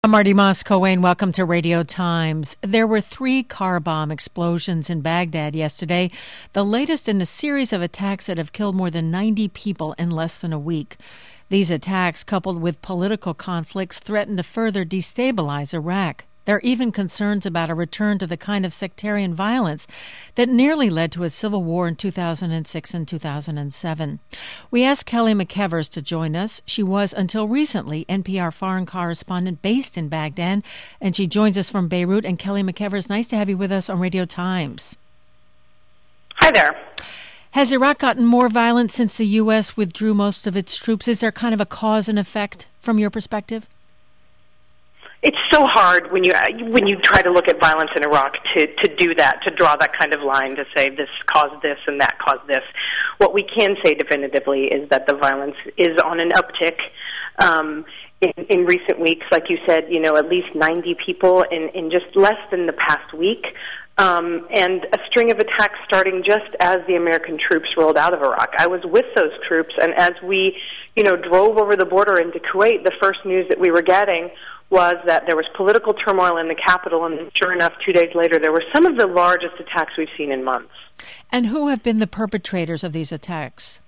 I'm Marty Moss-Coane. Welcome to Radio Times. There were 3 car bomb explosions in Baghdad yesterday, the latest in a series of attacks that have killed more than 90 people in less than a week. These attacks, coupled with political conflicts, threaten to further destabilize Iraq. There are even concerns about a return to the kind of sectarian violence that nearly led to a civil war in 2006 and 2007. We asked Kelly McEvers to join us. She was, until recently, NPR foreign correspondent based in Baghdad, and she joins us from Beirut. And Kelly McEvers, nice to have you with us on Radio Times. Hi there. Has Iraq gotten more violent since the U.S. withdrew most of its troops? Is there kind of a cause and effect from your perspective? It's so hard when you try to look at violence in Iraq to do that, to draw that kind of line, to say this caused this and that caused this. What we can say definitively is that the violence is on an uptick. In recent weeks, like you said, at least 90 people in just less than the past week, and a string of attacks starting just as the American troops rolled out of Iraq. I was with those troops, and as we, drove over the border into Kuwait, the first news that we were getting was that there was political turmoil in the capital, and sure enough, 2 days later, there were some of the largest attacks we've seen in months. And who have been the perpetrators of these attacks?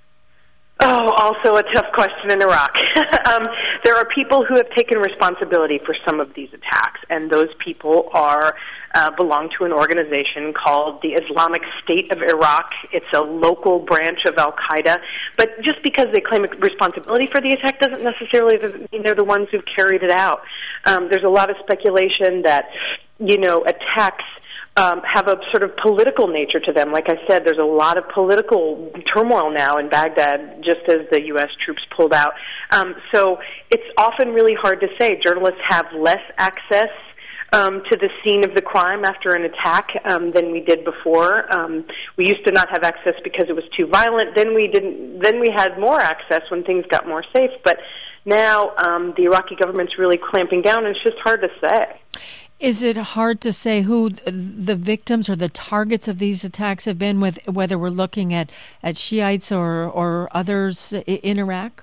Oh, also a tough question in Iraq. There are people who have taken responsibility for some of these attacks, and those people belong to an organization called the Islamic State of Iraq. It's a local branch of Al-Qaeda. But just because they claim responsibility for the attack doesn't necessarily mean they're the ones who've carried it out. There's a lot of speculation that, attacks have a sort of political nature to them. Like I said, there's a lot of political turmoil now in Baghdad, just as the U.S. troops pulled out. So it's often really hard to say. Journalists have less access to the scene of the crime after an attack than we did before. We used to not have access because it was too violent. Then we had more access when things got more safe. But now the Iraqi government's really clamping down, and it's just hard to say. Is it hard to say who the victims or the targets of these attacks have been, whether we're looking at Shiites or others in Iraq?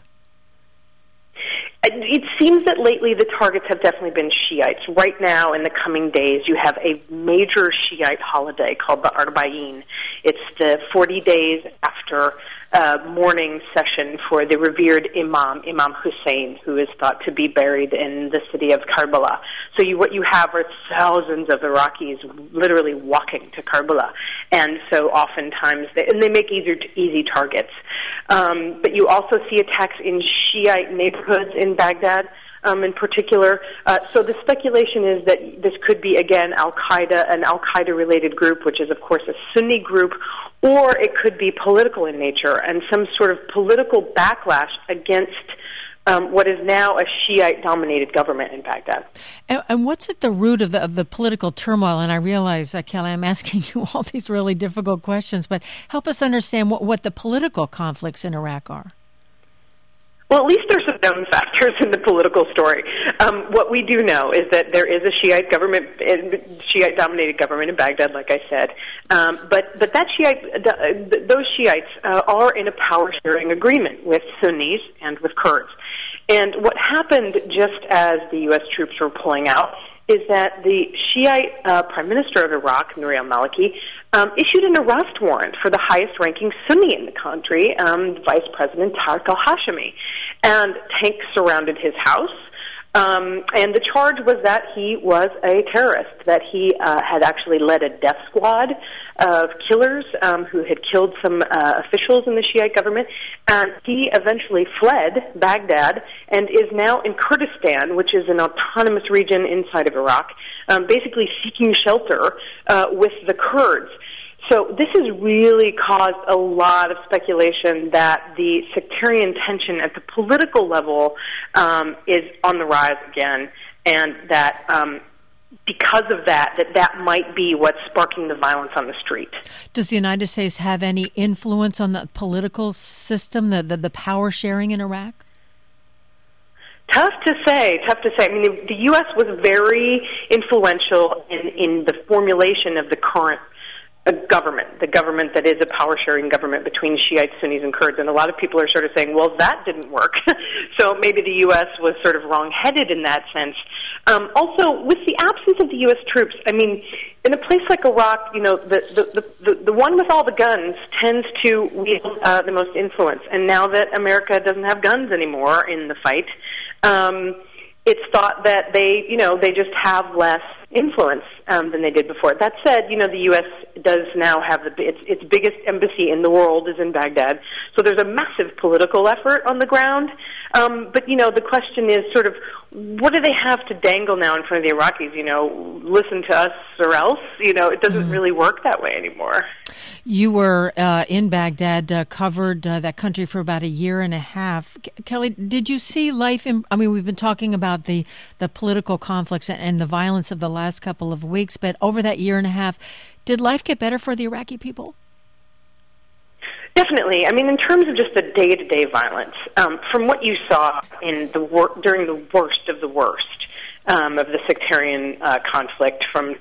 It seems that lately the targets have definitely been Shiites. Right now, in the coming days, you have a major Shiite holiday called the Arba'in. It's the 40 days after mourning session for the revered Imam Hussein, who is thought to be buried in the city of Karbala. So what you have are thousands of Iraqis literally walking to Karbala, and so oftentimes they make easy targets. But you also see attacks in Shiite neighborhoods in Baghdad, in particular. So the speculation is that this could be, again, Al-Qaeda, an Al-Qaeda-related group, which is, of course, a Sunni group, or it could be political in nature and some sort of political backlash against what is now a Shiite-dominated government in Baghdad. And what's at the root of the political turmoil? And I realize, Kelly, I'm asking you all these really difficult questions, but help us understand what the political conflicts in Iraq are. Well, at least there's some known factors in the political story. What we do know is that there is a Shiite-dominated government in Baghdad, like I said. But those Shiites are in a power-sharing agreement with Sunnis and with Kurds. And what happened just as the U.S. troops were pulling out is that the Shiite Prime Minister of Iraq, Nouri al-Maliki, issued an arrest warrant for the highest-ranking Sunni in the country, Vice President Tariq al-Hashimi. And tanks surrounded his house, and the charge was that he was a terrorist, that he had actually led a death squad of killers who had killed some officials in the Shiite government, and he eventually fled Baghdad and is now in Kurdistan, which is an autonomous region inside of Iraq, basically seeking shelter with the Kurds. So this has really caused a lot of speculation that the sectarian tension at the political level is on the rise again, and that because of that might be what's sparking the violence on the street. Does the United States have any influence on the political system, the power sharing in Iraq? Tough to say. I mean, the U.S. was very influential in the formulation of the current a government, the government that is a power-sharing government between Shiites, Sunnis, and Kurds. And a lot of people are sort of saying, well, that didn't work. So maybe the U.S. was sort of wrong-headed in that sense. Also, with the absence of the U.S. troops, I mean, in a place like Iraq, you know, the one with all the guns tends to wield the most influence. And now that America doesn't have guns anymore in the fight, it's thought that they just have less influence than they did before. That said, you know, the U.S. does now have its biggest embassy in the world is in Baghdad. So there's a massive political effort on the ground. But, you know, the question is sort of, what do they have to dangle now in front of the Iraqis? You know, listen to us or else? You know, it doesn't really work that way anymore. You were in Baghdad, covered that country for about a year and a half. Kelly, did you see life I mean, we've been talking about the political conflicts and the violence of the last couple of weeks, but over that year and a half, did life get better for the Iraqi people? Definitely. I mean, in terms of just the day-to-day violence, from what you saw in during the worst of the worst of the sectarian conflict from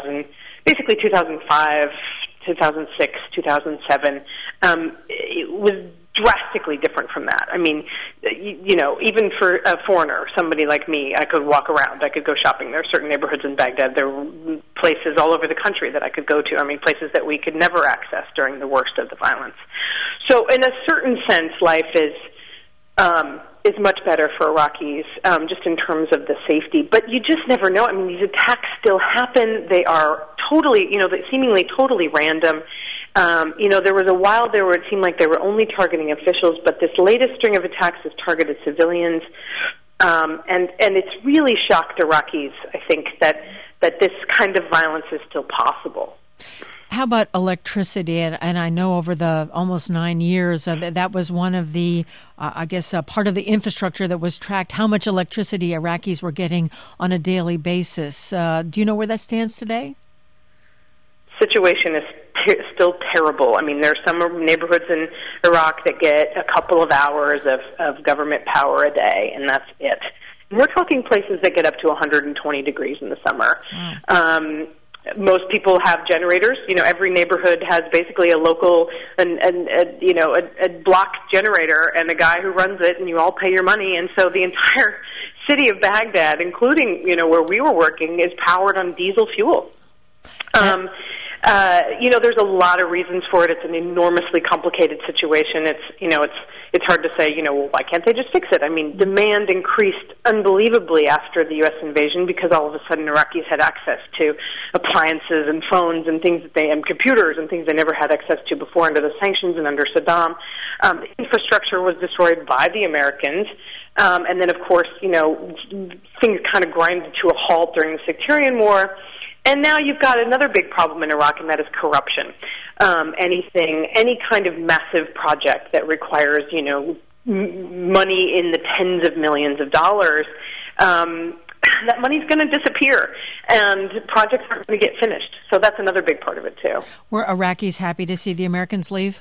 2005, 2006, 2007, it was drastically different from that. I mean, you know, even for a foreigner, somebody like me, I could walk around, I could go shopping. There are certain neighborhoods in Baghdad, there were places all over the country that I could go to. I mean, places that we could never access during the worst of the violence. So in a certain sense, life is much better for Iraqis, just in terms of the safety. But you just never know. I mean, these attacks still happen. They are totally, you know, seemingly totally random. You know, there was a while there where it seemed like they were only targeting officials, but this latest string of attacks has targeted civilians. And it's really shocked Iraqis, I think, that this kind of violence is still possible. How about electricity? And I know over the almost 9 years, that was one of the, part of the infrastructure that was tracked, how much electricity Iraqis were getting on a daily basis. Do you know where that stands today? Situation is still terrible. I mean, there are some neighborhoods in Iraq that get a couple of hours of government power a day, and that's it. And we're talking places that get up to 120 degrees in the summer. Wow. Most people have generators. You know, every neighborhood has basically a local, a block generator and a guy who runs it, and you all pay your money. And so the entire city of Baghdad, including, you know, where we were working, is powered on diesel fuel. You know, there's a lot of reasons for it. It's an enormously complicated situation. It's hard to say, you know, well, why can't they just fix it? I mean, demand increased unbelievably after the U.S. invasion because all of a sudden Iraqis had access to appliances and phones and things and computers and things they never had access to before under the sanctions and under Saddam. The infrastructure was destroyed by the Americans. And then, of course, you know, things kind of grinded to a halt during the sectarian war. And now you've got another big problem in Iraq, and that is corruption. Any kind of massive project that requires, you know, money in the tens of millions of dollars, that money's going to disappear, and projects aren't going to get finished. So that's another big part of it, too. Were Iraqis happy to see the Americans leave?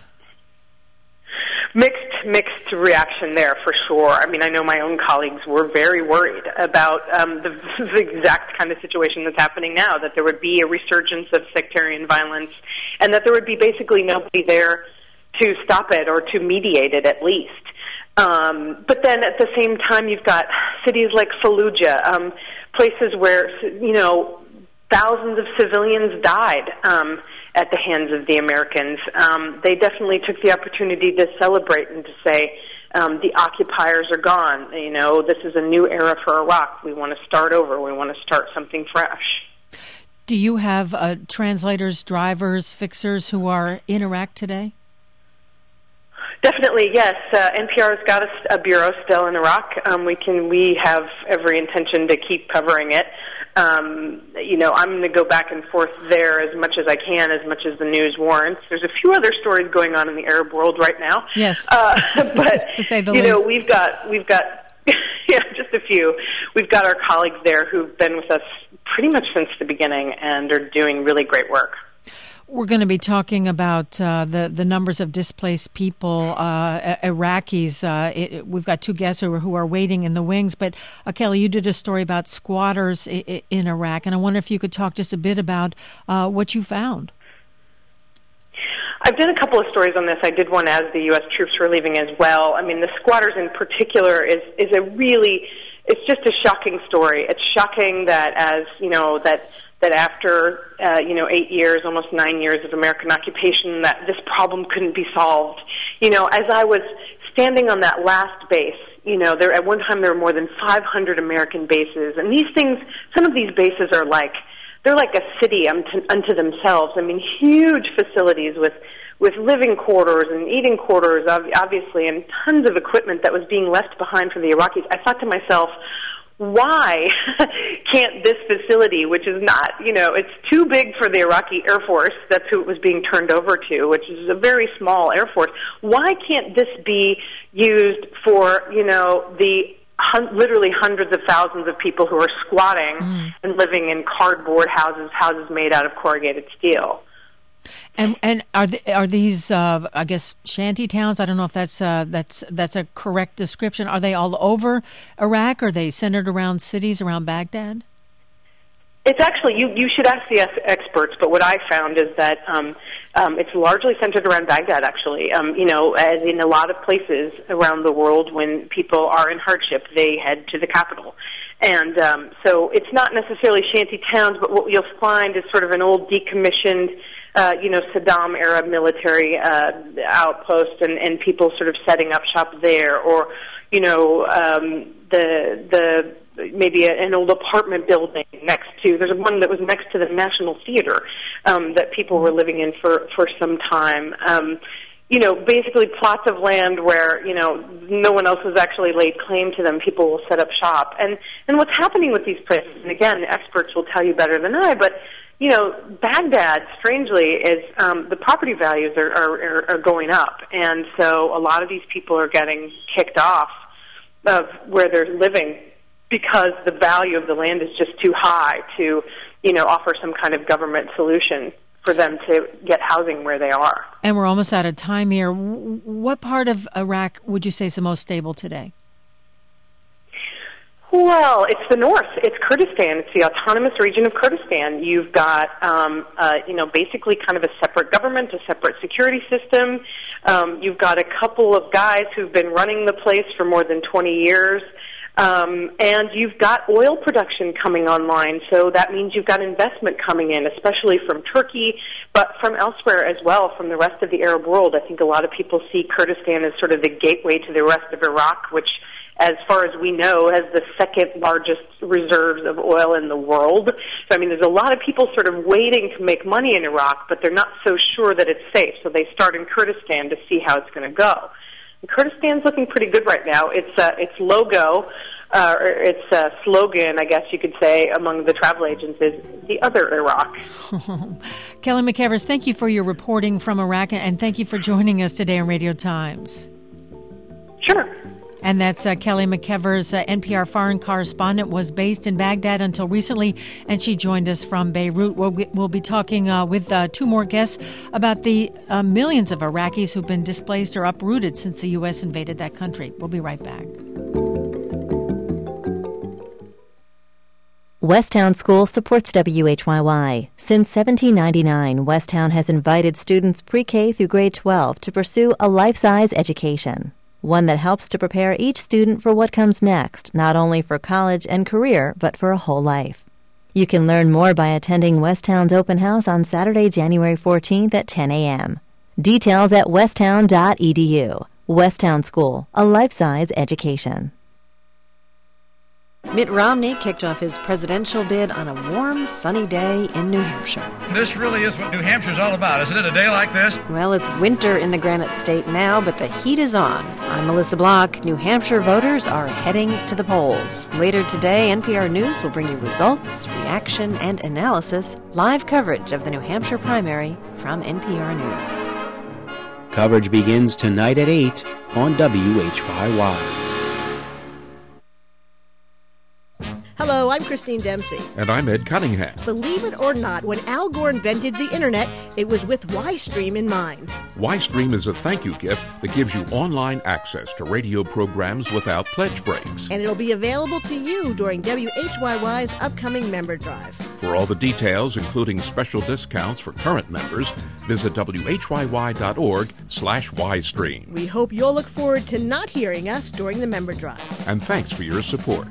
Mixed reaction there, for sure. I mean, I know my own colleagues were very worried about the exact kind of situation that's happening now, that there would be a resurgence of sectarian violence and that there would be basically nobody there to stop it or to mediate it at least. But then at the same time, you've got cities like Fallujah, places where, you know, thousands of civilians died at the hands of the Americans. They definitely took the opportunity to celebrate and to say, the occupiers are gone. You know, this is a new era for Iraq. We want to start over. We want to start something fresh. Do you have translators, drivers, fixers who are in Iraq today? Definitely, yes. NPR's got a bureau still in Iraq. We have every intention to keep covering it. You know, I'm going to go back and forth there as much as I can, as much as the news warrants. There's a few other stories going on in the Arab world right now. Yes, but to say the you least. know, we've got yeah, just a few. We've got our colleagues there who've been with us pretty much since the beginning and are doing really great work. We're going to be talking about the numbers of displaced people, Iraqis. We've got two guests who are waiting in the wings. But, Kelly, you did a story about squatters in Iraq, and I wonder if you could talk just a bit about what you found. I've done a couple of stories on this. I did one as the U.S. troops were leaving as well. I mean, the squatters in particular is a really, it's just a shocking story. It's shocking that that after 8 years, almost 9 years of American occupation, that this problem couldn't be solved. As I was standing on that last base, there at one time there were more than 500 American bases, and these things, some of these bases are they're like a city unto themselves. I mean, huge facilities with living quarters and eating quarters, obviously, and tons of equipment that was being left behind for the Iraqis. I thought to myself, why can't this facility, which is not, it's too big for the Iraqi Air Force, that's who it was being turned over to, which is a very small Air Force, why can't this be used for, the literally hundreds of thousands of people who are squatting and living in cardboard houses made out of corrugated steel? And are these I guess shanty towns? I don't know if that's a correct description. Are they all over Iraq? Are they centered around cities around Baghdad? It's actually you should ask the experts. But what I found is that it's largely centered around Baghdad. Actually, as in a lot of places around the world, when people are in hardship, they head to the capital. And so it's not necessarily shanty towns, but what you'll find is sort of an old decommissioned Saddam-era military outpost, and people sort of setting up shop there, or the maybe an old apartment building next to. There's one that was next to the National Theater that people were living in for some time. Basically plots of land where no one else has actually laid claim to them. People will set up shop, and what's happening with these places, and again, experts will tell you better than I, but Baghdad, strangely, is the property values are going up, and so a lot of these people are getting kicked off of where they're living because the value of the land is just too high to, offer some kind of government solution for them to get housing where they are. And we're almost out of time here. What part of Iraq would you say is the most stable today? Well, it's the north. It's Kurdistan. It's the autonomous region of Kurdistan. You've got, basically kind of a separate government, a separate security system. You've got a couple of guys who've been running the place for more than 20 years. And you've got oil production coming online, so that means you've got investment coming in, especially from Turkey, but from elsewhere as well, from the rest of the Arab world. I think a lot of people see Kurdistan as sort of the gateway to the rest of Iraq, which, as far as we know, has the second largest reserves of oil in the world. So, there's a lot of people sort of waiting to make money in Iraq, but they're not so sure that it's safe, so they start in Kurdistan to see how it's going to go. And Kurdistan's looking pretty good right now. Its logo, or its slogan, I guess you could say, among the travel agents is the other Iraq. Kelly McEvers, thank you for your reporting from Iraq, and thank you for joining us today on Radio Times. Sure. And that's Kelly McEvers, NPR foreign correspondent, was based in Baghdad until recently, and she joined us from Beirut. We'll be talking with two more guests about the millions of Iraqis who've been displaced or uprooted since the U.S. invaded that country. We'll be right back. Westtown School supports WHYY. Since 1799, Westtown has invited students pre-K through grade 12 to pursue a life-size education. One that helps to prepare each student for what comes next, not only for college and career, but for a whole life. You can learn more by attending Westtown's open house on Saturday, January 14th at 10 a.m. Details at westtown.edu. Westtown School, a life-size education. Mitt Romney kicked off his presidential bid on a warm, sunny day in New Hampshire. This really is what New Hampshire's all about, isn't it? A day like this? Well, it's winter in the Granite State now, but the heat is on. I'm Melissa Block. New Hampshire voters are heading to the polls. Later today, NPR News will bring you results, reaction, and analysis. Live coverage of the New Hampshire primary from NPR News. Coverage begins tonight at 8 on WHYY. Hello, I'm Christine Dempsey. And I'm Ed Cunningham. Believe it or not, when Al Gore invented the Internet, it was with YStream in mind. YStream is a thank you gift that gives you online access to radio programs without pledge breaks. And it'll be available to you during WHYY's upcoming member drive. For all the details, including special discounts for current members, visit whyy.org/ystream. We hope you'll look forward to not hearing us during the member drive. And thanks for your support.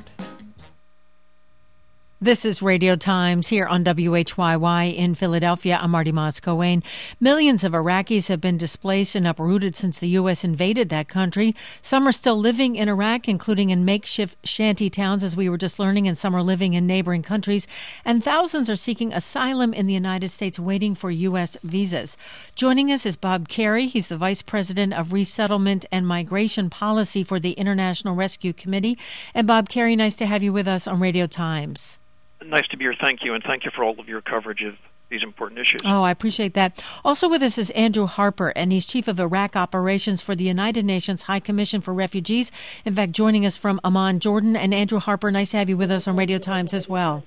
This is Radio Times here on WHYY in Philadelphia. I'm Marty Moss-Coane. Millions of Iraqis have been displaced and uprooted since the U.S. invaded that country. Some are still living in Iraq, including in makeshift shanty towns, as we were just learning, and some are living in neighboring countries. And thousands are seeking asylum in the United States, waiting for U.S. visas. Joining us is Bob Kerrey. He's the Vice President of Resettlement and Migration Policy for the International Rescue Committee. And Bob Kerrey, nice to have you with us on Radio Times. Nice to be here. Thank you, and thank you for all of your coverage of these important issues. Oh, I appreciate that. Also with us is Andrew Harper, and he's Chief of Iraq Operations for the United Nations High Commission for Refugees. In fact, joining us from Amman, Jordan. And Andrew Harper, nice to have you with us on Radio Times as well.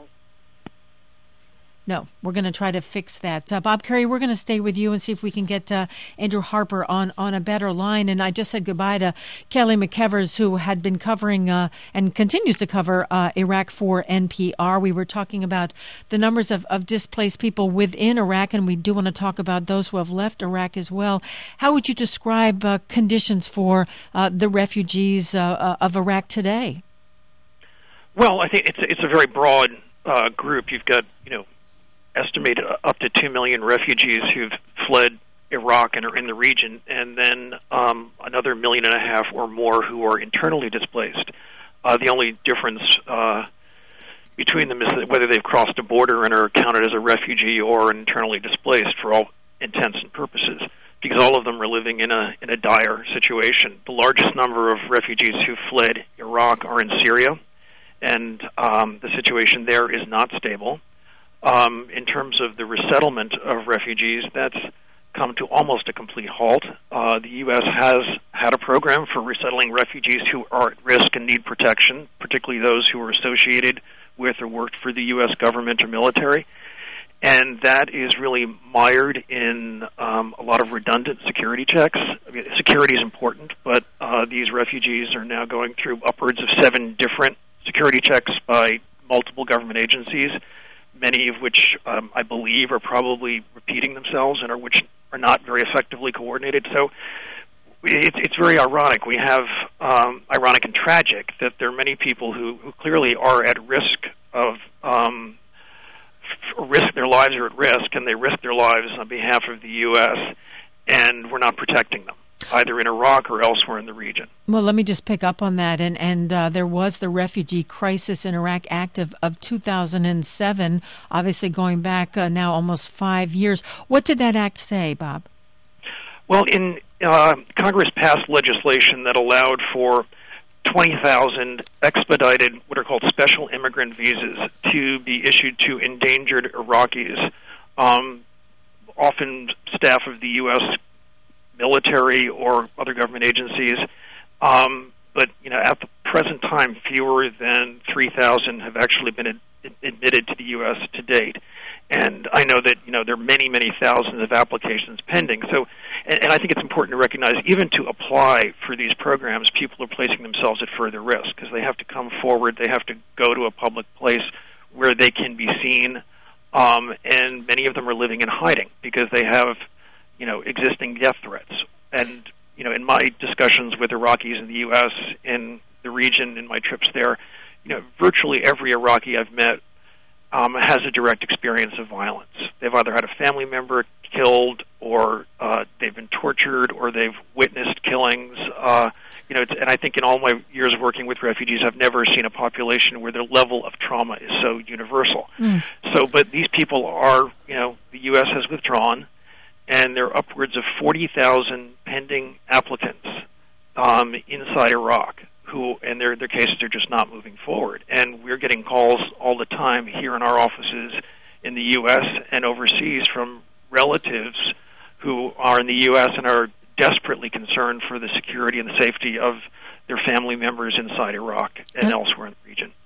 No, we're going to try to fix that. Bob Kerrey, we're going to stay with you and see if we can get Andrew Harper on a better line. And I just said goodbye to Kelly McEvers, who had been covering and continues to cover Iraq for NPR. We were talking about the numbers of displaced people within Iraq, and we do want to talk about those who have left Iraq as well. How would you describe conditions for the refugees of Iraq today? Well, I think it's a very broad group. You've got, estimated up to 2 million refugees who've fled Iraq and are in the region, and then another 1.5 million or more who are internally displaced. The only difference between them is that whether they've crossed a border and are counted as a refugee or internally displaced for all intents and purposes, because all of them are living in a dire situation. The largest number of refugees who fled Iraq are in Syria, and the situation there is not stable. In terms of the resettlement of refugees, that's come to almost a complete halt. The U.S. has had a program for resettling refugees who are at risk and need protection, particularly those who are associated with or worked for the U.S. government or military. And that is really mired in a lot of redundant security checks. I mean, security is important, but these refugees are now going through upwards of 7 different security checks by multiple government agencies, many of which I believe are probably repeating themselves and which are not very effectively coordinated. So it's very ironic. We have ironic and tragic that there are many people who clearly are at risk of their lives are at risk, and they risk their lives on behalf of the U.S., and we're not protecting them, either in Iraq or elsewhere in the region. Well, let me just pick up on that. And there was the Refugee Crisis in Iraq Act of 2007, obviously going back now almost 5 years. What did that act say, Bob? Well, Congress passed legislation that allowed for 20,000 expedited, what are called special immigrant visas, to be issued to endangered Iraqis, often staff of the U.S. military or other government agencies. But, at the present time, fewer than 3,000 have actually been admitted to the U.S. to date. And I know that, there are many, many thousands of applications pending. So, and I think it's important to recognize, even to apply for these programs, people are placing themselves at further risk because they have to come forward, they have to go to a public place where they can be seen, and many of them are living in hiding because they have, existing death threats. And, in my discussions with Iraqis in the U.S., in the region, in my trips there, virtually every Iraqi I've met has a direct experience of violence. They've either had a family member killed, or they've been tortured, or they've witnessed killings. And I think in all my years working with refugees, I've never seen a population where their level of trauma is so universal. So, but these people are, the U.S. has withdrawn, and there are upwards of 40,000 pending applicants inside Iraq who, and their cases are just not moving forward. And we're getting calls all the time here in our offices in the U.S. and overseas from relatives who are in the U.S. and are desperately concerned for the security and the safety of their family members inside Iraq and elsewhere in the region.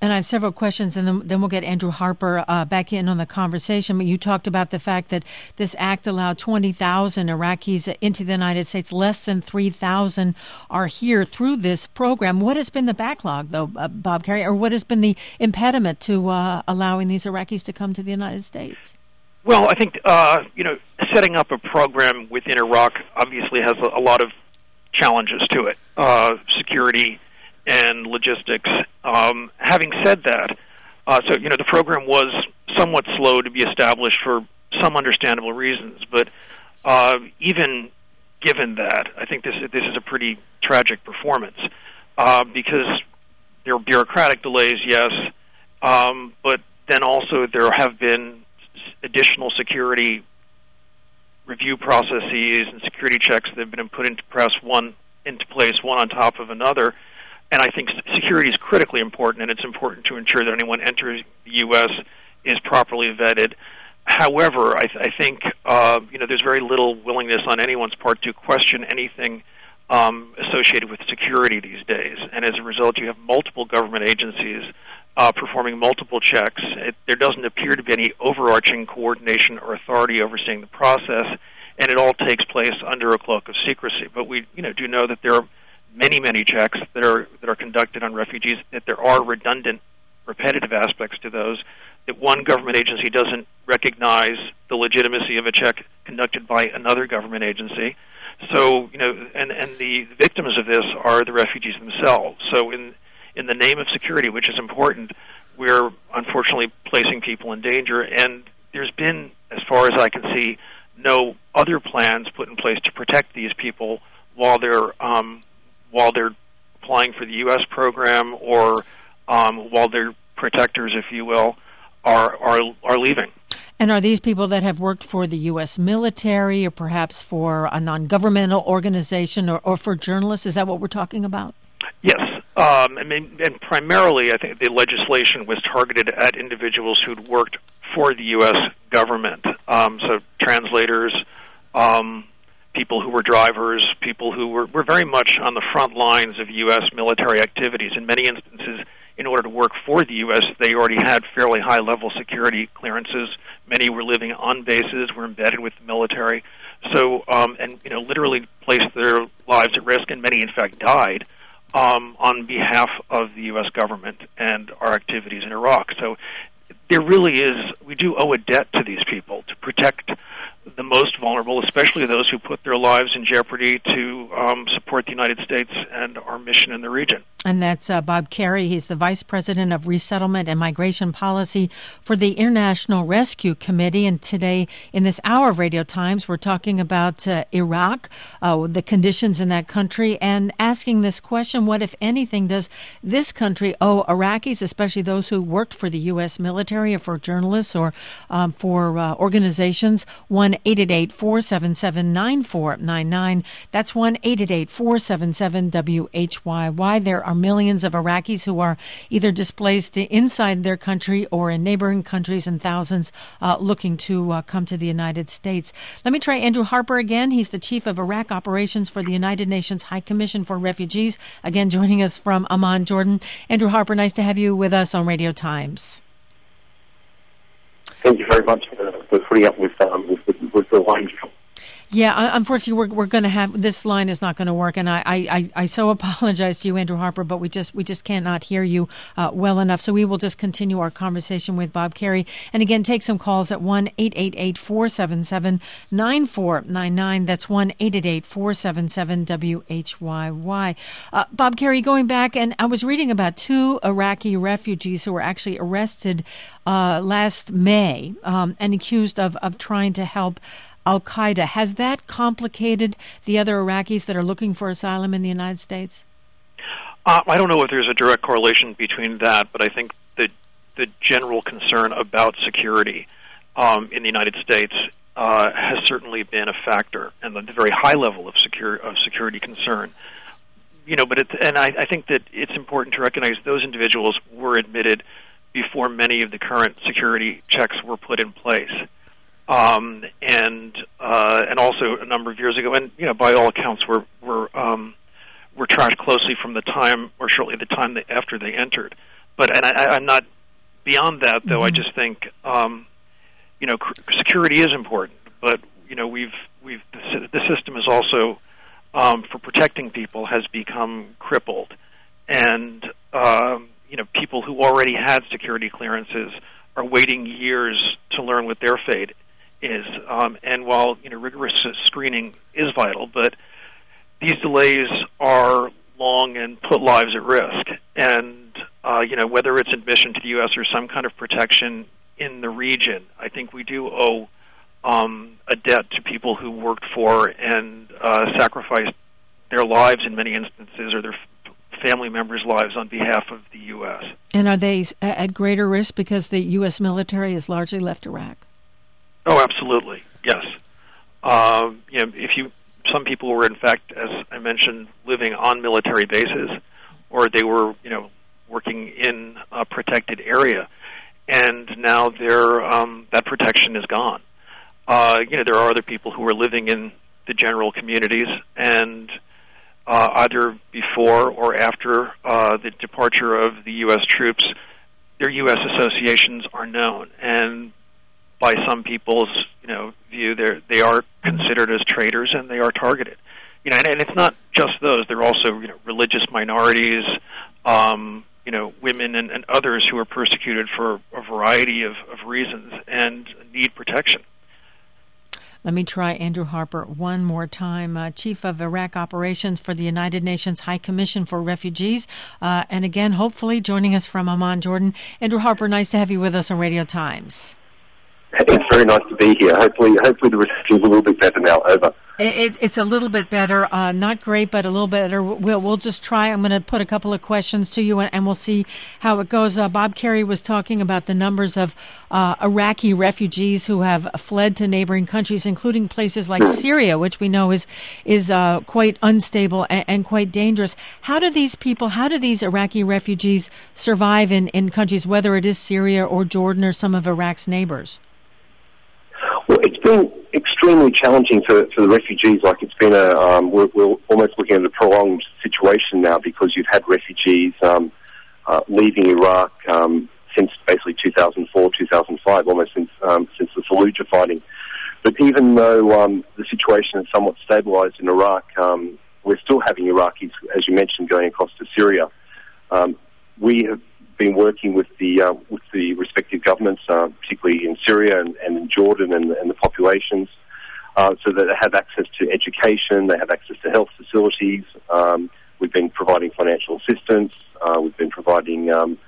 And I have several questions, and then we'll get Andrew Harper back in on the conversation. But you talked about the fact that this act allowed 20,000 Iraqis into the United States. Less than 3,000 are here through this program. What has been the backlog, though, Bob Kerrey, or what has been the impediment to allowing these Iraqis to come to the United States? Well, I think, setting up a program within Iraq obviously has a lot of challenges to it, security and logistics. Having said that, the program was somewhat slow to be established for some understandable reasons, but even given that, I think this is a pretty tragic performance because there are bureaucratic delays, yes, but then also there have been additional security review processes and security checks that have been put into place, one on top of another. And I think security is critically important, and it's important to ensure that anyone entering the U.S. is properly vetted. However, I think there's very little willingness on anyone's part to question anything associated with security these days. And as a result, you have multiple government agencies performing multiple checks. There doesn't appear to be any overarching coordination or authority overseeing the process, and it all takes place under a cloak of secrecy. But we do know that there are many checks that are conducted on refugees, that there are redundant, repetitive aspects to those, that one government agency doesn't recognize the legitimacy of a check conducted by another government agency. So, and the victims of this are the refugees themselves. So in the name of security, which is important, we're unfortunately placing people in danger, and there's been, as far as I can see, no other plans put in place to protect these people while they're applying for the U.S. program, or while their protectors, if you will, are leaving. And are these people that have worked for the U.S. military, or perhaps for a non-governmental organization, or for journalists? Is that what we're talking about? Yes. And primarily, I think the legislation was targeted at individuals who'd worked for the U.S. government. So translators, people who were drivers, people who were very much on the front lines of U.S. military activities. In many instances, in order to work for the U.S., they already had fairly high-level security clearances. Many were living on bases, were embedded with the military. So, literally placed their lives at risk, and many, in fact, died on behalf of the U.S. government and our activities in Iraq. So there really is, we do owe a debt to these people to protect the most vulnerable, especially those who put their lives in jeopardy to support the United States and our mission in the region. And that's Bob Kerrey. He's the Vice President of Resettlement and Migration Policy for the International Rescue Committee. And today, in this hour of Radio Times, we're talking about Iraq, the conditions in that country, and asking this question: what, if anything, does this country owe Iraqis, especially those who worked for the U.S. military, or for journalists, or for organizations? 1-888-477-9499. That's 1-888-477-WHYY. There are millions of Iraqis who are either displaced inside their country or in neighboring countries, and thousands looking to come to the United States. Let me try Andrew Harper again. He's the Chief of Iraq Operations for the United Nations High Commission for Refugees, again joining us from Amman, Jordan. Andrew Harper, nice to have you with us on Radio Times. Thank you very much for putting up with the line. Yeah, unfortunately, we're going to have, this line is not going to work, and I so apologize to you, Andrew Harper, but we just cannot hear you well enough. So we will just continue our conversation with Bob Kerrey, and again, take some calls at 1-888-477-9499. That's 1-888-477-WHYY. Bob Kerrey, going back, and I was reading about 2 Iraqi refugees who were actually arrested last May and accused of trying to help Al-Qaeda. Has that complicated the other Iraqis that are looking for asylum in the United States? I don't know if there's a direct correlation between that, but I think the general concern about security in the United States has certainly been a factor, and the very high level of security concern. I think that it's important to recognize those individuals were admitted before many of the current security checks were put in place. And also a number of years ago, and by all accounts, were tracked closely from the time, or shortly the time after they entered. But I'm not beyond that, though. I just think security is important, but the system is also for protecting people has become crippled, and people who already had security clearances are waiting years to learn what their fate is. And while rigorous screening is vital, but these delays are long and put lives at risk. And whether it's admission to the U.S. or some kind of protection in the region, I think we do owe a debt to people who worked for and sacrificed their lives in many instances, or their family members' lives on behalf of the U.S. And are they at greater risk because the U.S. military has largely left Iraq? Oh, absolutely, yes. Some people were, in fact, as I mentioned, living on military bases, or they were, working in a protected area, and now that protection is gone. There are other people who are living in the general communities, and either before or after the departure of the U.S. troops, their U.S. associations are known, and by some people's view, they are considered as traitors, and they are targeted. And it's not just those; they're also religious minorities, women, and others who are persecuted for a variety of reasons and need protection. Let me try Andrew Harper one more time, Chief of Iraq Operations for the United Nations High Commission for Refugees, and again, hopefully joining us from Amman, Jordan. Andrew Harper, nice to have you with us on Radio Times. It's very nice to be here. Hopefully the reception is a little bit better now. Over. It's a little bit better, not great, but a little better. We'll just try. I'm going to put a couple of questions to you, and we'll see how it goes. Bob Kerrey was talking about the numbers of Iraqi refugees who have fled to neighboring countries, including places like Syria, which we know is quite unstable and quite dangerous. How do these Iraqi refugees survive in countries, whether it is Syria or Jordan or some of Iraq's neighbors? Well, it's been extremely challenging for the refugees. Like, it's been we're almost looking at a prolonged situation now, because you've had refugees leaving Iraq since basically 2004, 2005, almost since the Fallujah fighting. But even though the situation is somewhat stabilized in Iraq, we're still having Iraqis, as you mentioned, going across to Syria. We have been working with the respective governments, particularly in Syria and in Jordan and the populations, so that they have access to education, they have access to health facilities. We've been providing financial assistance. We've been providing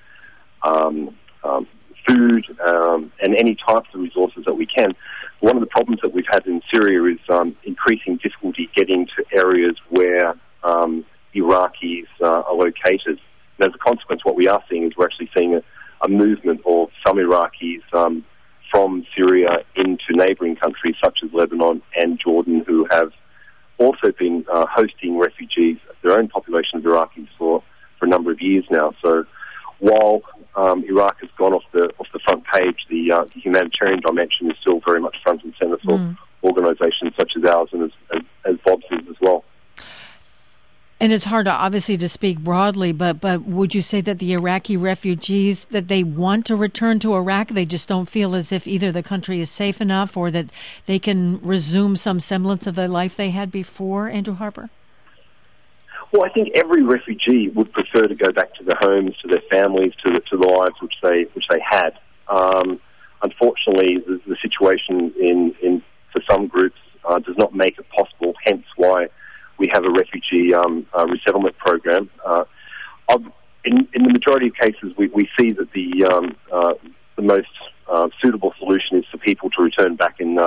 food and any types of resources that we can. One of the problems that we've had in Syria is increasing difficulty getting to areas where Iraqis are located. And as a consequence, what we are seeing is we're actually seeing a movement of some Iraqis from Syria into neighboring countries such as Lebanon and Jordan, who have also been hosting refugees, their own population of Iraqis, for a number of years now. So while Iraq has gone off the front page, the humanitarian dimension is still very much front and center for organizations such as ours and as Bob's as well. And it's hard, obviously, to speak broadly, but would you say that the Iraqi refugees, that they want to return to Iraq, they just don't feel as if either the country is safe enough or that they can resume some semblance of the life they had before, Andrew Harper? Well, I think every refugee would prefer to go back to their homes, to their families, to the lives which they had. Unfortunately, the situation in for some groups does not make it possible, hence why we have a refugee resettlement program. In the majority of cases, we see that the most suitable solution is for people to return back in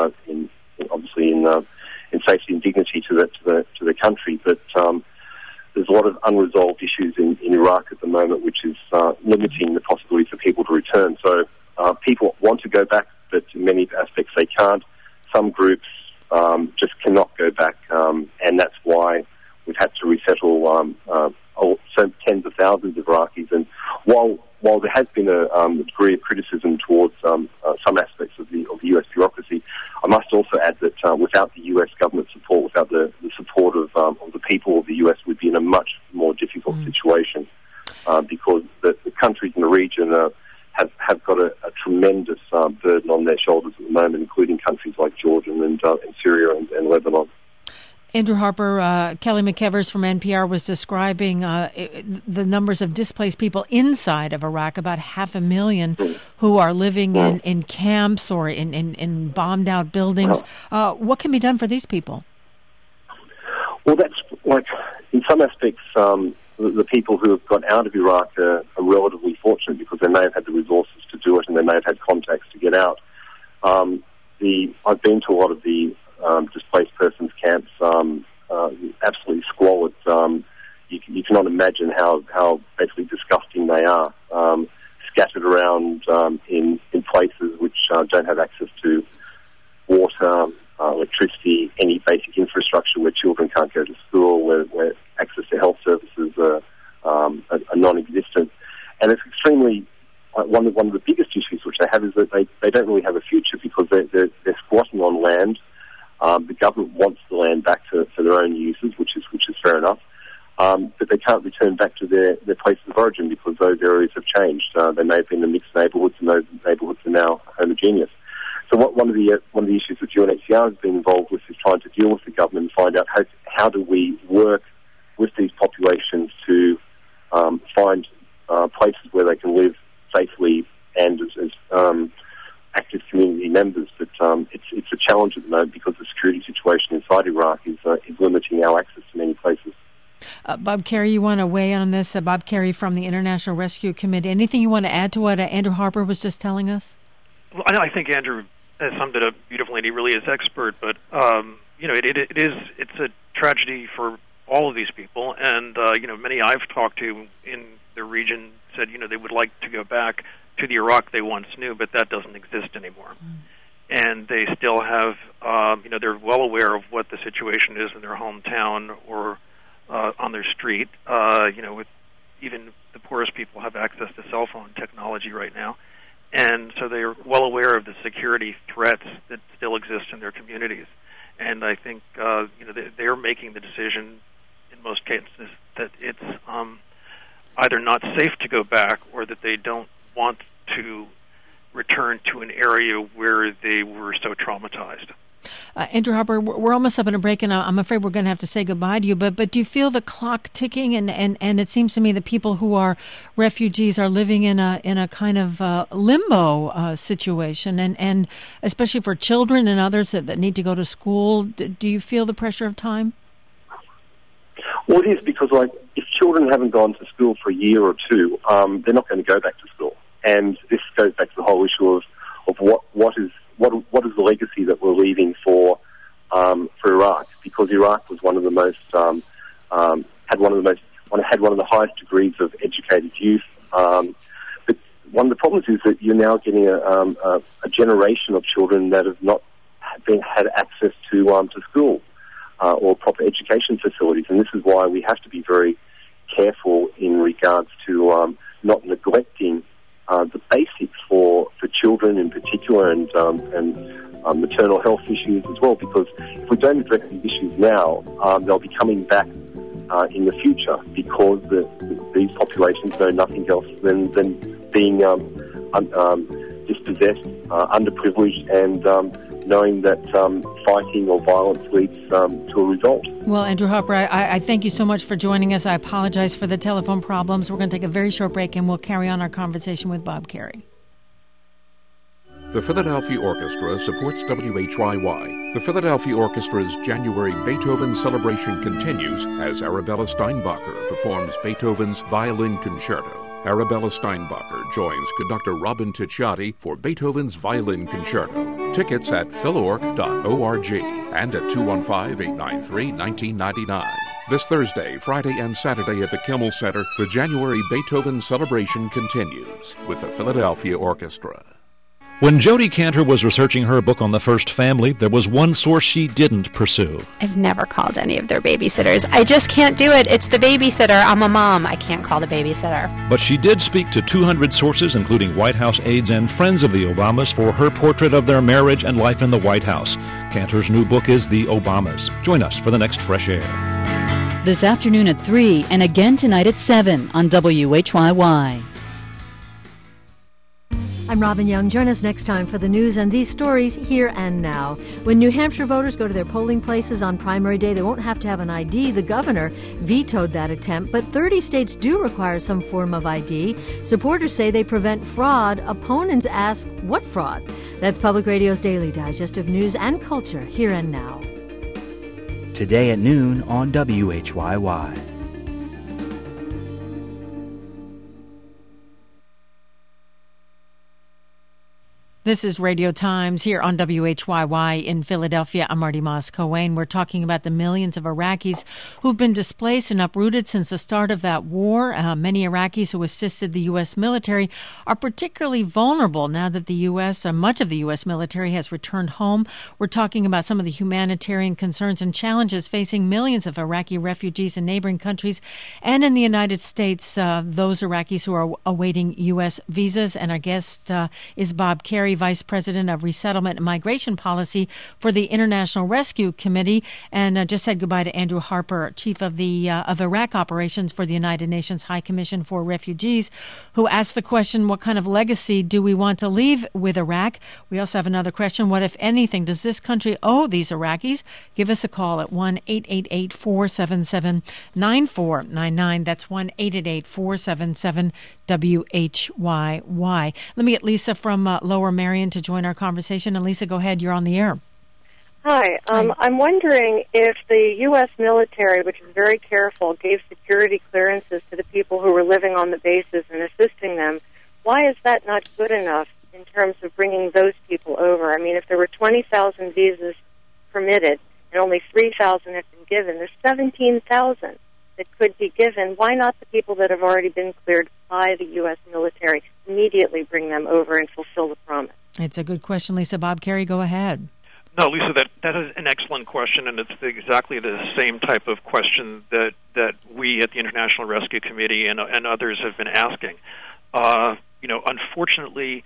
safety and dignity to the country. But there's a lot of unresolved issues in Iraq at the moment, which is limiting the possibility for people to return. So people want to go back, but in many aspects they can't. Some groups just cannot go back, and that's why we've had to resettle tens of thousands of Iraqis. And while there has been a degree of criticism towards some aspects of the U.S. bureaucracy, I must also add that without the U.S. government support, without the support of the people of the U.S., we'd be in a much more difficult situation because the countries in the region have got a tremendous burden on their shoulders at the moment, including countries like Jordan and Syria and Lebanon. Andrew Harper, Kelly McEvers from NPR was describing the numbers of displaced people inside of Iraq, about 500,000 who are living in camps or in bombed-out buildings. What can be done for these people? Well, that's like, in some aspects, the people who have got out of Iraq are relatively fortunate because they may have had the resources to do it and they may have had contacts to get out. I've been to a lot of the displaced persons camps, absolutely squalid. You cannot imagine how basically disgusting they are, scattered around in places which don't have access to water, electricity, any basic infrastructure, where children can't go to school, where access to health services are non-existent. And it's extremely, one of the biggest issues which they have is that they don't really have a future because they're squatting on land. The government wants the land back for their own uses, which is fair enough. But they can't return back to their places of origin because those areas have changed. They may have been in mixed neighbourhoods, and those neighbourhoods are now homogeneous. So one of the issues that UNHCR has been involved with is trying to deal with the government and find out how do we work with these populations to find places where they can live safely and as active community members. But it's a challenge at the moment because the security situation inside Iraq is limiting our access to many places. Bob Kerrey, you want to weigh in on this? Bob Kerrey from the International Rescue Committee. Anything you want to add to what Andrew Harper was just telling us? Well, I think Andrew has summed it up beautifully, and he really is expert. But it's a tragedy for all of these people, and many I've talked to in the region said they would like to go back to the Iraq they once knew, but that doesn't exist anymore. And they still have, they're well aware of what the situation is in their hometown or on their street. With even the poorest people have access to cell phone technology right now. And so they're well aware of the security threats that still exist in their communities. And I think, they're making the decision in most cases that it's either not safe to go back or that they don't want to return to an area where they were so traumatized. Andrew Harper, we're almost up on a break, and I'm afraid we're going to have to say goodbye to you. But do you feel the clock ticking? And it seems to me that people who are refugees are living in a kind of limbo situation, and especially for children and others that need to go to school. Do you feel the pressure of time? Well, it is because, if children haven't gone to school for a year or two, they're not going to go back to school. And this goes back to the whole issue of what is the legacy that we're leaving for Iraq? Because Iraq was one of the most had one of the highest degrees of educated youth. But one of the problems is that you're now getting a generation of children that have not had access to school or proper education facilities, and this is why we have to be very careful in regards to not neglecting the basics for children in particular, and maternal health issues as well, because if we don't address these issues now, they'll be coming back in the future because these populations know nothing else than being dispossessed, underprivileged, and knowing that fighting or violence leads to a result. Well, Andrew Harper, I thank you so much for joining us. I apologize for the telephone problems. We're going to take a very short break, and we'll carry on our conversation with Bob Kerrey. The Philadelphia Orchestra supports WHYY. The Philadelphia Orchestra's January Beethoven celebration continues as Arabella Steinbacher performs Beethoven's Violin Concerto. Arabella Steinbacher joins conductor Robin Ticciati for Beethoven's Violin Concerto. Tickets at philorg.org and at 215-893-1999. This Thursday, Friday, and Saturday at the Kimmel Center, the January Beethoven celebration continues with the Philadelphia Orchestra. When Jodi Kantor was researching her book on the first family, there was one source she didn't pursue. I've never called any of their babysitters. I just can't do it. It's the babysitter. I'm a mom. I can't call the babysitter. But she did speak to 200 sources, including White House aides and friends of the Obamas, for her portrait of their marriage and life in the White House. Kantor's new book is The Obamas. Join us for the next Fresh Air. This afternoon at 3 and again tonight at 7 on WHYY. I'm Robin Young. Join us next time for the news and these stories here and now. When New Hampshire voters go to their polling places on primary day, they won't have to have an ID. The governor vetoed that attempt, but 30 states do require some form of ID. Supporters say they prevent fraud. Opponents ask, what fraud? That's Public Radio's Daily Digest of news and culture here and now. Today at noon on WHYY. This is Radio Times here on WHYY in Philadelphia. I'm Marty Moss-Coane. We're talking about the millions of Iraqis who've been displaced and uprooted since the start of that war. Many Iraqis who assisted the U.S. military are particularly vulnerable now that the U.S., much of the U.S. military has returned home. We're talking about some of the humanitarian concerns and challenges facing millions of Iraqi refugees in neighboring countries and in the United States, those Iraqis who are awaiting U.S. visas. And our guest is Bob Kerrey, Vice President of Resettlement and Migration Policy for the International Rescue Committee, and just said goodbye to Andrew Harper, Chief of the of Iraq Operations for the United Nations High Commission for Refugees, who asked the question, what kind of legacy do we want to leave with Iraq? We also have another question, what, if anything, does this country owe these Iraqis? Give us a call at 1-888-477-9499. That's 1-888-477-WHYY. Let me get Lisa from Lower Marion to join our conversation. And Lisa, go ahead. You're on the air. Hi. I'm wondering if the U.S. military, which is very careful, gave security clearances to the people who were living on the bases and assisting them, why is that not good enough in terms of bringing those people over? I mean, if there were 20,000 visas permitted and only 3,000 have been given, there's 17,000 that could be given. Why not the people that have already been cleared by the U.S. military immediately bring them over and fulfill the promise? It's a good question, Lisa. Bob Kerrey, go ahead. No, Lisa, that is an excellent question, and it's exactly the same type of question that we at the International Rescue Committee and others have been asking. Unfortunately,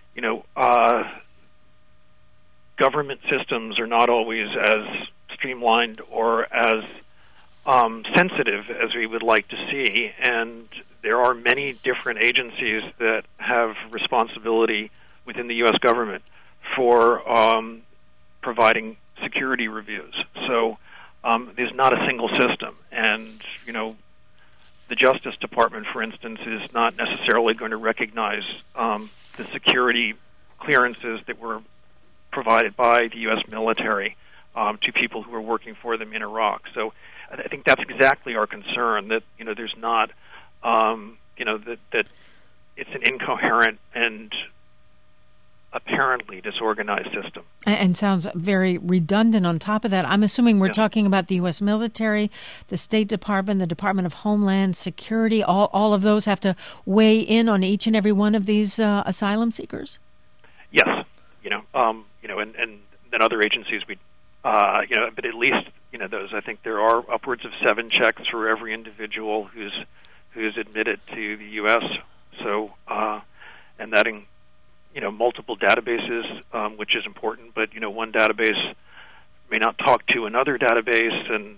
government systems are not always as streamlined or as sensitive as we would like to see, and there are many different agencies that have responsibility within the U.S. government for providing security reviews. So there's not a single system, and the Justice Department, for instance, is not necessarily going to recognize the security clearances that were provided by the U.S. military to people who are working for them in Iraq. So I think that's exactly our concern, that there's not that it's an incoherent and apparently disorganized system. And sounds very redundant on top of that. I'm assuming we're talking about the U.S. military, the State Department, the Department of Homeland Security. All of those have to weigh in on each and every one of these asylum seekers? Yes. And then other agencies, but at least, those, I think there are upwards of 7 checks for every individual who's admitted to the U.S. So, and that multiple databases, which is important, but one database may not talk to another database, and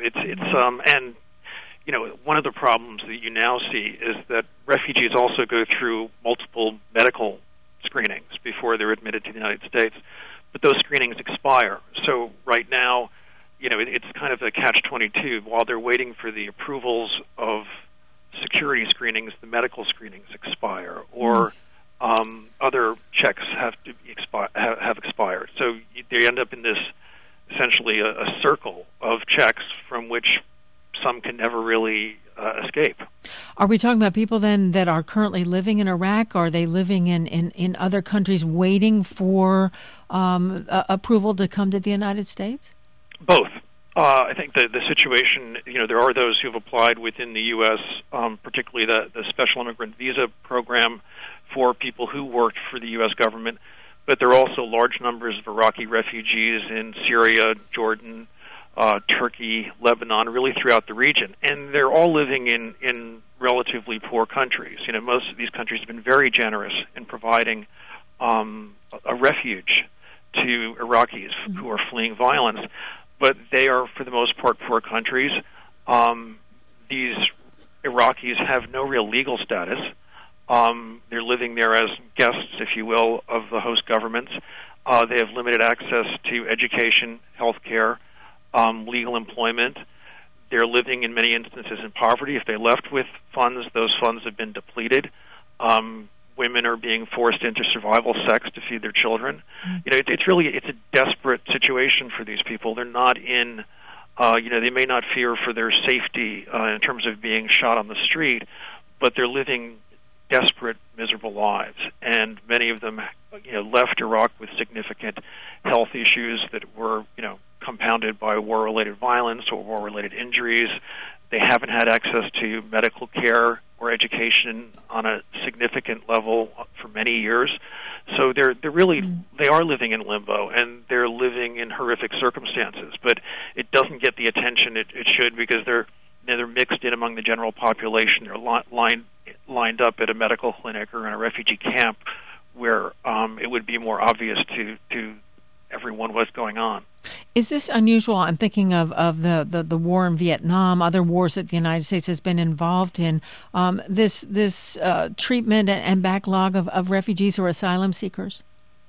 one of the problems that you now see is that refugees also go through multiple medical screenings before they're admitted to the United States, but those screenings expire. So right now, it's kind of a catch-22. While they're waiting for the approvals of security screenings, the medical screenings expire, or other checks have expired. So they end up in this essentially a circle of checks from which some can never really escape. Are we talking about people then that are currently living in Iraq? Or are they living in other countries waiting for approval to come to the United States? Both. I think the situation, there are those who have applied within the U.S., particularly the Special Immigrant Visa Program for people who worked for the U.S. government, but there are also large numbers of Iraqi refugees in Syria, Jordan, Turkey, Lebanon, really throughout the region. And they're all living in relatively poor countries. Most of these countries have been very generous in providing a refuge to Iraqis who are fleeing violence. But they are, for the most part, poor countries. These Iraqis have no real legal status. They're living there as guests, if you will, of the host governments. They have limited access to education, health care, legal employment. They're living in many instances in poverty. If they left with funds, those funds have been depleted. Women are being forced into survival sex to feed their children. It's a desperate situation for these people. They're not in, they may not fear for their safety in terms of being shot on the street, but they're living desperate, miserable lives. And many of them, left Iraq with significant health issues that were, compounded by war-related violence or war-related injuries. They haven't had access to medical care or education on a significant level for many years. So they are living in limbo, and they're living in horrific circumstances. But it doesn't get the attention it should, because they're mixed in among the general population. They're lined up at a medical clinic or in a refugee camp where it would be more obvious to everyone what's going on. Is this unusual? I'm thinking of the war in Vietnam, other wars that the United States has been involved in. This treatment and backlog of refugees or asylum seekers.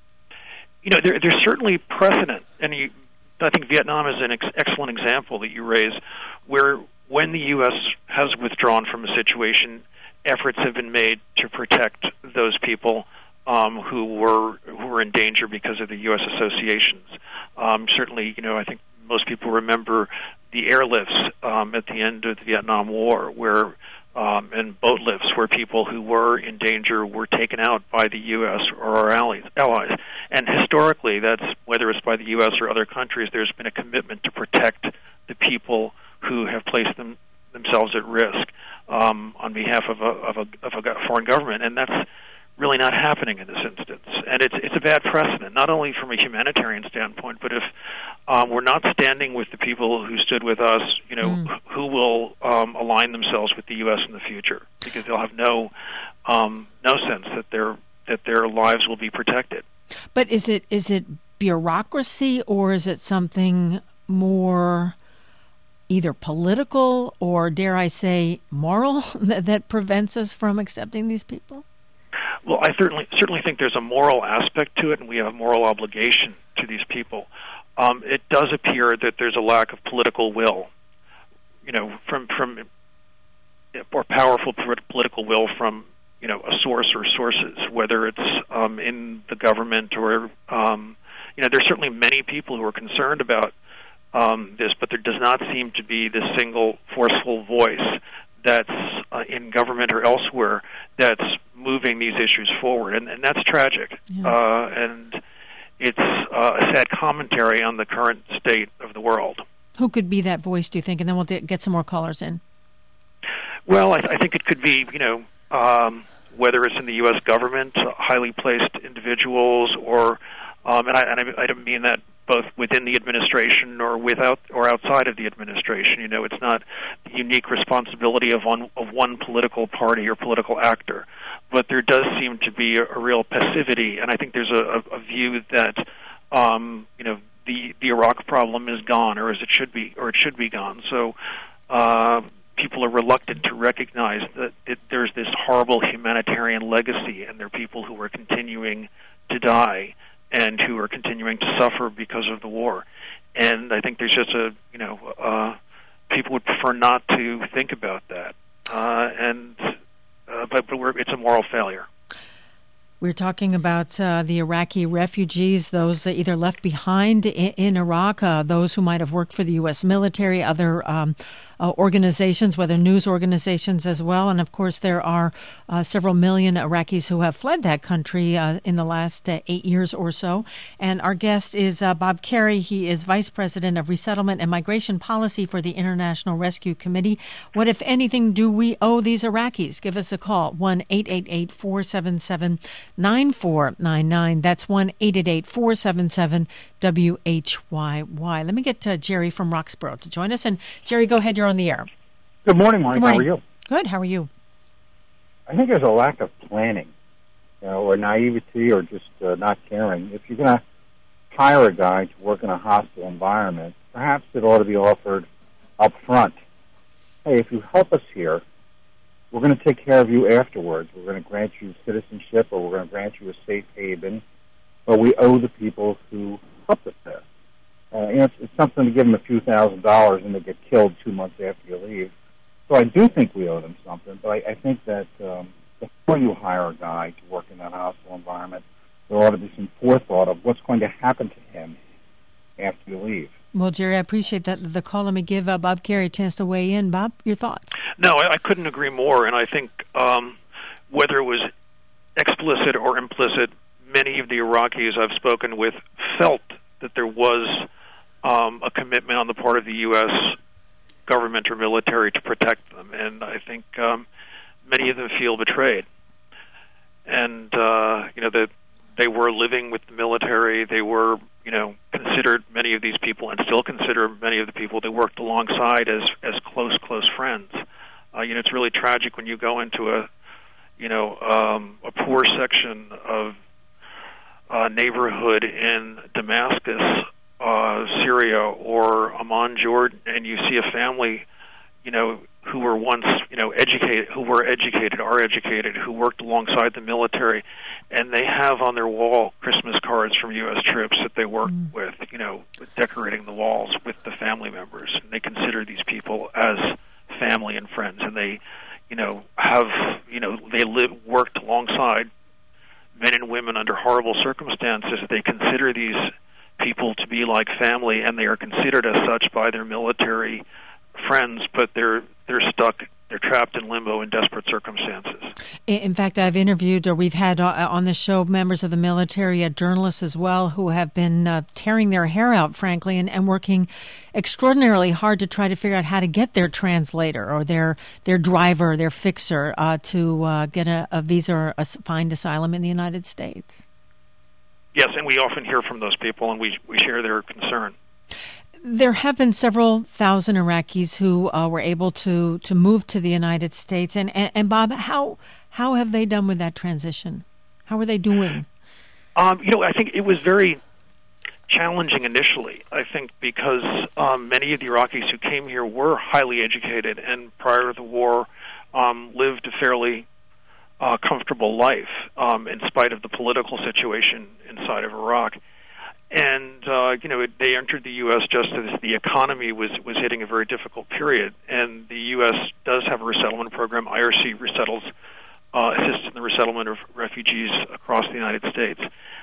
There's certainly precedent, and I think Vietnam is an excellent example that you raise, where when the U.S. has withdrawn from a situation, efforts have been made to protect those people who were in danger because of the U.S. associations. Certainly, I think most people remember the airlifts at the end of the Vietnam War, where and boat lifts where people who were in danger were taken out by the U.S. or our allies. And historically, that's whether it's by the U.S. or other countries, there's been a commitment to protect the people who have placed themselves at risk on behalf of a foreign government, and that's really not happening in this instance. And it's a bad precedent, not only from a humanitarian standpoint, but if we're not standing with the people who stood with us, who will align themselves with the U.S. in the future, because they'll have no sense that their lives will be protected. But is it bureaucracy, or is it something more either political or, dare I say, moral that prevents us from accepting these people? Well, I certainly think there's a moral aspect to it, and we have a moral obligation to these people. It does appear that there's a lack of political will, from or powerful political will from a source or sources, whether it's in the government or there's certainly many people who are concerned about this, but there does not seem to be this single forceful voice that's in government or elsewhere that's moving these issues forward, and that's tragic. Yeah. And it's a sad commentary on the current state of the world. Who could be that voice, do you think? And then we'll get some more callers in. Well, I think it could be, whether it's in the U.S. government, highly placed individuals, or and I don't mean that both within the administration or outside of the administration. It's not the unique responsibility of one political party or political actor, but there does seem to be a real passivity, and I think there's a view that the Iraq problem is gone, or it should be gone. So people are reluctant to recognize that there's this horrible humanitarian legacy, and there are people who are continuing to die and who are continuing to suffer because of the war. And I think there's just people would prefer not to think about that. But it's a moral failure. We're talking about the Iraqi refugees, those either left behind in Iraq, those who might have worked for the U.S. military, other organizations, whether news organizations as well. And, of course, there are several million Iraqis who have fled that country in the last 8 years or so. And our guest is Bob Kerrey. He is Vice President of Resettlement and Migration Policy for the International Rescue Committee. What, if anything, do we owe these Iraqis? Give us a call, 1-888-477-9499. That's 1-888-477-WHYY. Let me get Jerry from Roxborough to join us. And Jerry, go ahead. You're on the air. Good morning, Mike. How are you? Good. How are you? I think there's a lack of planning, or naivety, or just not caring. If you're going to hire a guy to work in a hostile environment, perhaps it ought to be offered up front. Hey, if you help us here, we're going to take care of you afterwards. We're going to grant you citizenship, or we're going to grant you a safe haven, but we owe the people who helped us there. It's something to give them a few $1,000s and they get killed 2 months after you leave. So I do think we owe them something, but I think that before you hire a guy to work in that hostile environment, there ought to be some forethought of what's going to happen to him after you leave. Well, Jerry, I appreciate that the call. Let me give Bob Kerrey a chance to weigh in. Bob, your thoughts? No, I couldn't agree more, and I think whether it was explicit or implicit, many of the Iraqis I've spoken with felt that there was a commitment on the part of the U.S. government or military to protect them, and I think many of them feel betrayed. And that they were living with the military. They were, considered many of these people, and still consider many of the people they worked alongside as close friends. It's really tragic when you go into a poor section of neighborhood in Damascus, Syria, or Amman, Jordan, and you see a family, who were once, educated, are educated, who worked alongside the military, and they have on their wall Christmas cards from U.S. troops that they worked with, decorating the walls with the family members. And they consider these people as family and friends, and they, worked alongside men and women under horrible circumstances. They consider these people to be like family, and they are considered as such by their military friends, but they're stuck, they're trapped in limbo in desperate circumstances. In fact, I've interviewed, or we've had on the show, members of the military, journalists as well, who have been tearing their hair out, frankly, and working extraordinarily hard to try to figure out how to get their translator or their driver, their fixer, to get a visa or find asylum in the United States. Yes, and we often hear from those people, and we share their concern. There have been several thousand Iraqis who were able to move to the United States. And Bob, how have they done with that transition? How are they doing? I think it was very challenging initially. I think because many of the Iraqis who came here were highly educated and prior to the war lived a fairly comfortable life in spite of the political situation inside of Iraq. And, they entered the U.S. just as the economy was hitting a very difficult period. And the U.S. does have a resettlement program. IRC assists in the resettlement of refugees across the United States.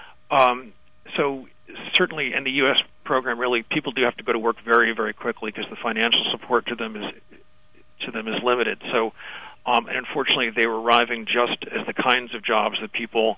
So certainly in the U.S. program, really, people do have to go to work very, very quickly because the financial support to them is limited. So, and unfortunately, they were arriving just as the kinds of jobs that people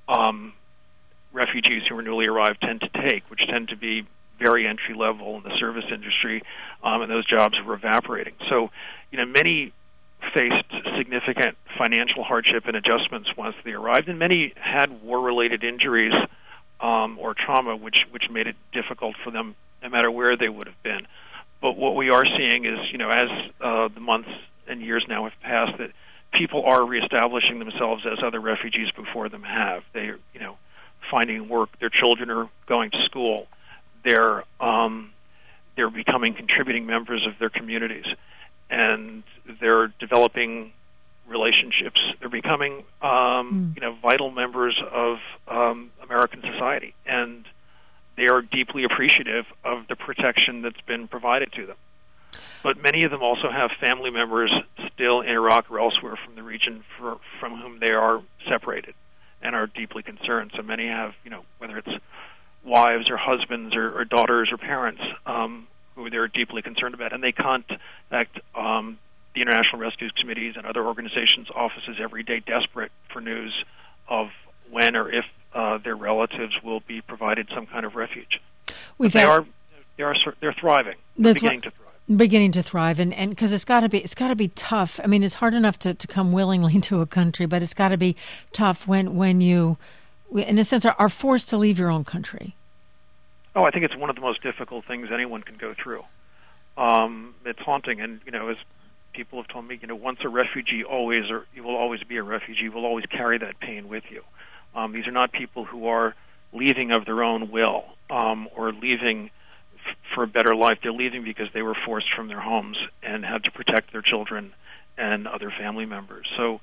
refugees who are newly arrived tend to take, which tend to be very entry level in the service industry, and those jobs were evaporating. So, many faced significant financial hardship and adjustments once they arrived, and many had war-related injuries or trauma, which made it difficult for them, no matter where they would have been. But what we are seeing is, as the months and years now have passed, that people are reestablishing themselves as other refugees before them have. They, finding work. Their children are going to school. They're becoming contributing members of their communities, and they're developing relationships. They're becoming vital members of American society, and they are deeply appreciative of the protection that's been provided to them. But many of them also have family members still in Iraq or elsewhere from the region from whom they are separated and are deeply concerned. So many have, whether it's wives or husbands or daughters or parents who they're deeply concerned about, and they contact the International Rescue Committees and other organizations' offices every day, desperate for news of when or if their relatives will be provided some kind of refuge. They're thriving. They're beginning to thrive, and because it's got to be tough. I mean, it's hard enough to come willingly to a country, but it's got to be tough when you, in a sense, are forced to leave your own country. Oh, I think it's one of the most difficult things anyone can go through. It's haunting, and as people have told me, once a refugee, you will always be a refugee. You will always carry that pain with you. These are not people who are leaving of their own will or leaving for a better life. They're leaving because they were forced from their homes and had to protect their children and other family members. So,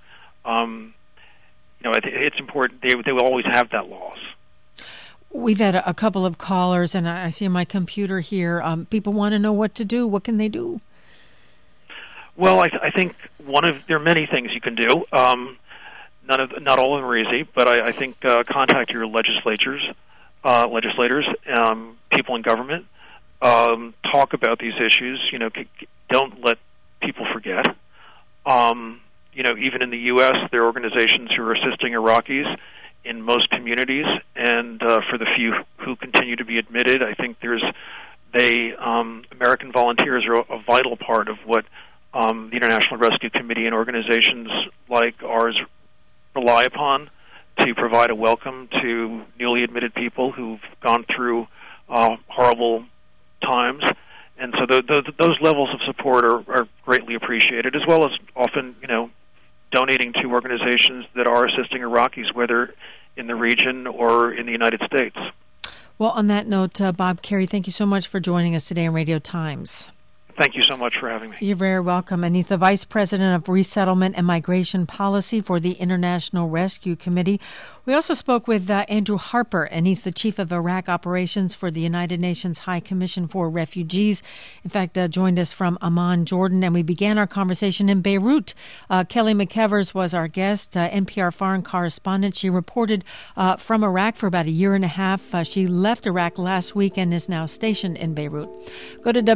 it's important. They will always have that loss. We've had a couple of callers, and I see on my computer here, people want to know what to do. What can they do? Well, I think there are many things you can do. Not all of them are easy, but I think contact your legislators, people in government. Talk about these issues. Don't let people forget. Even in the U.S., there are organizations who are assisting Iraqis in most communities, and for the few who continue to be admitted, I think American volunteers are a vital part of what the International Rescue Committee and organizations like ours rely upon to provide a welcome to newly admitted people who've gone through horrible times. And so those levels of support are greatly appreciated, as well as often, donating to organizations that are assisting Iraqis, whether in the region or in the United States. Well, on that note, Bob Kerrey, thank you so much for joining us today on Radio Times. Thank you so much for having me. You're very welcome. And he's the Vice President of Resettlement and Migration Policy for the International Rescue Committee. We also spoke with Andrew Harper, and he's the Chief of Iraq Operations for the United Nations High Commission for Refugees. In fact, joined us from Amman, Jordan, and we began our conversation in Beirut. Kelly McEvers was our guest, NPR foreign correspondent. She reported from Iraq for about a year and a half. She left Iraq last week and is now stationed in Beirut. Go to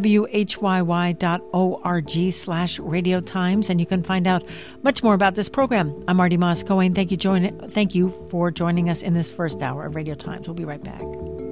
WHYY.org/Radio Times, and you can find out much more about this program. I'm Marty Moss-Cohen. Thank you for joining us in this first hour of Radio Times. We'll be right back.